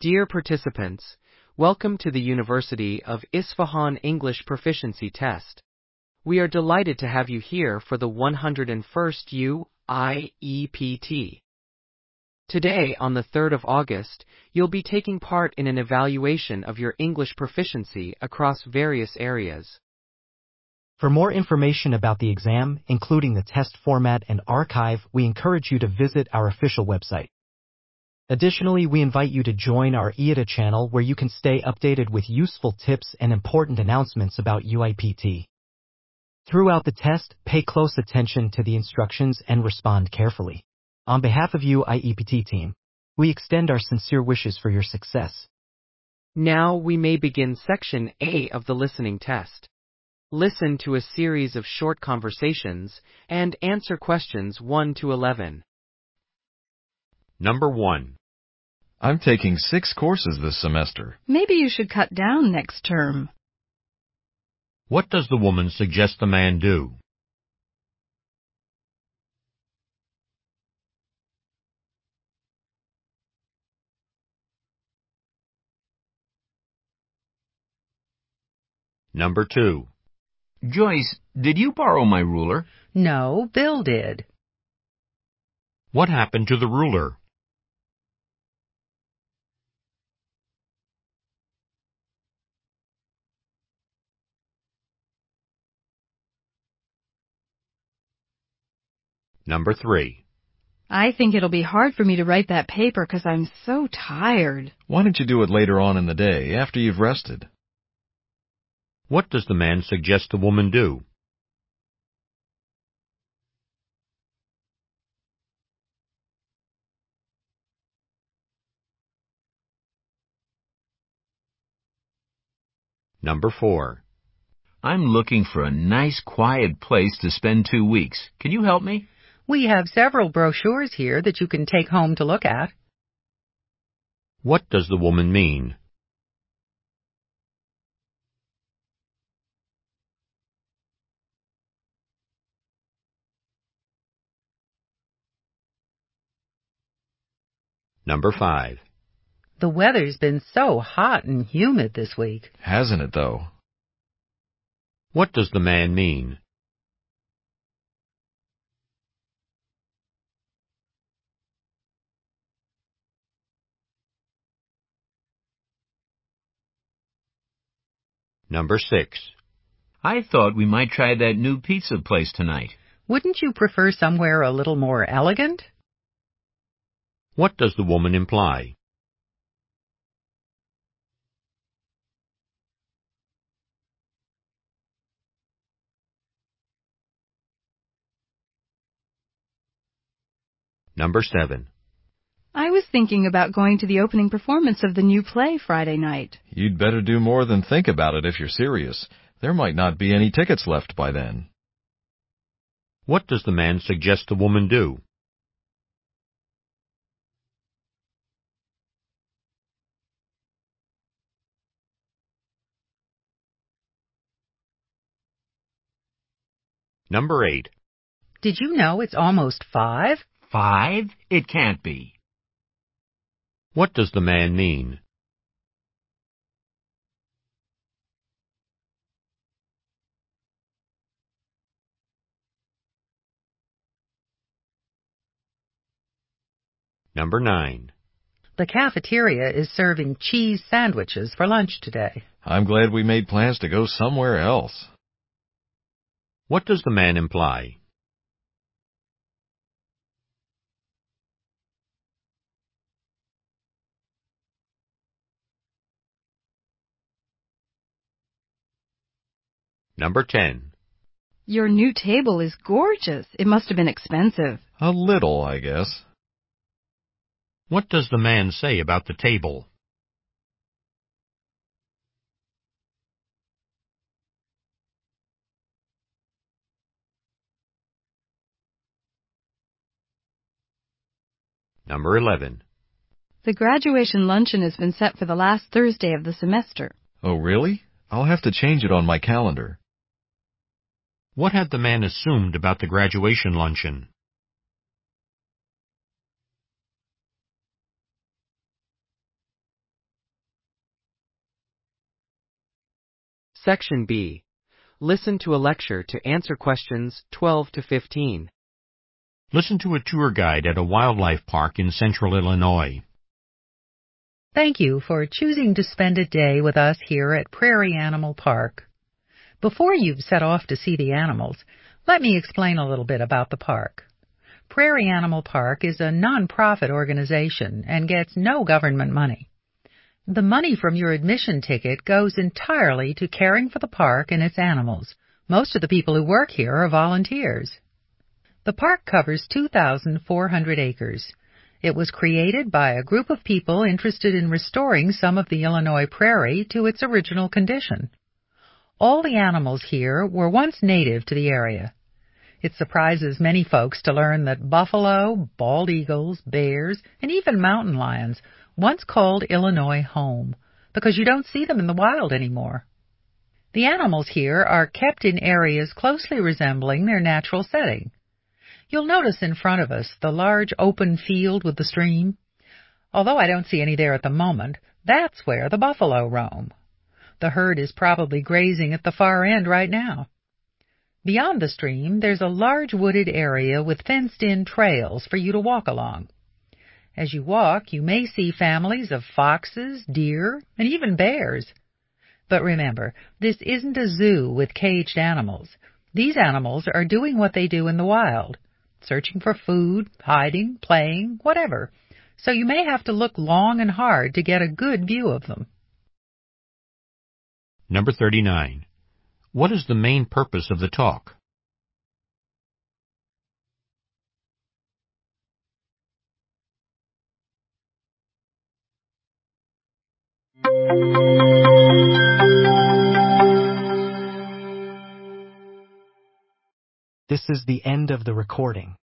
Dear participants, welcome to the University of Isfahan English Proficiency Test. We are delighted to have you here for the 101st UIEPT. Today, on the 3rd of August, you'll be taking part in an evaluation of your English proficiency across various areas. For more information about the exam, including the test format and archive, we encourage you to visit our official website. Additionally, we invite you to join our EITA channel where you can stay updated with useful tips and important announcements about UIPT. Throughout the test, pay close attention to the instructions and respond carefully. On behalf of UIEPT team, we extend our sincere wishes for your success. Now we may begin Section A of the listening test. Listen to a series of short conversations and answer questions 1 to 11. Number 1. I'm taking 6 courses this semester. Maybe you should cut down next term. What does the woman suggest the man do? Number 2. Joyce, did you borrow my ruler? No, Bill did. What happened to the ruler? Number 3. I think it'll be hard for me to write that paper because I'm so tired. Why don't you do it later on in the day, after you've rested? What does the man suggest the woman do? Number 4. I'm looking for a nice, quiet place to spend 2 weeks. Can you help me? We have several brochures here that you can take home to look at. What does the woman mean? Number 5. The weather's been so hot and humid this week. Hasn't it, though? What does the man mean? Number 6. I thought we might try that new pizza place tonight. Wouldn't you prefer somewhere a little more elegant? What does the woman imply? Number 7. I was thinking about going to the opening performance of the new play Friday night. You'd better do more than think about it if you're serious. There might not be any tickets left by then. What does the man suggest the woman do? Number 8. Did you know it's almost 5? 5? It can't be. What does the man mean? Number 9. The cafeteria is serving cheese sandwiches for lunch today. I'm glad we made plans to go somewhere else. What does the man imply? Number 10. Your new table is gorgeous. It must have been expensive. A little, I guess. What does the man say about the table? Number 11. The graduation luncheon has been set for the last Thursday of the semester. Oh, really? I'll have to change it on my calendar. What had the man assumed about the graduation luncheon? Section B. Listen to a lecture to answer questions 12 to 15. Listen to a tour guide at a wildlife park in central Illinois. Thank you for choosing to spend a day with us here at Prairie Animal Park. Before you set off to see the animals, let me explain a little bit about the park. Prairie Animal Park is a non-profit organization and gets no government money. The money from your admission ticket goes entirely to caring for the park and its animals. Most of the people who work here are volunteers. The park covers 2,400 acres. It was created by a group of people interested in restoring some of the Illinois prairie to its original condition. All the animals here were once native to the area. It surprises many folks to learn that buffalo, bald eagles, bears, and even mountain lions once called Illinois home, because you don't see them in the wild anymore. The animals here are kept in areas closely resembling their natural setting. You'll notice in front of us the large open field with the stream. Although I don't see any there at the moment, that's where the buffalo roam. The herd is probably grazing at the far end right now. Beyond the stream, there's a large wooded area with fenced-in trails for you to walk along. As you walk, you may see families of foxes, deer, and even bears. But remember, this isn't a zoo with caged animals. These animals are doing what they do in the wild, searching for food, hiding, playing, whatever. So you may have to look long and hard to get a good view of them. Number 39. What is the main purpose of the talk? This is the end of the recording.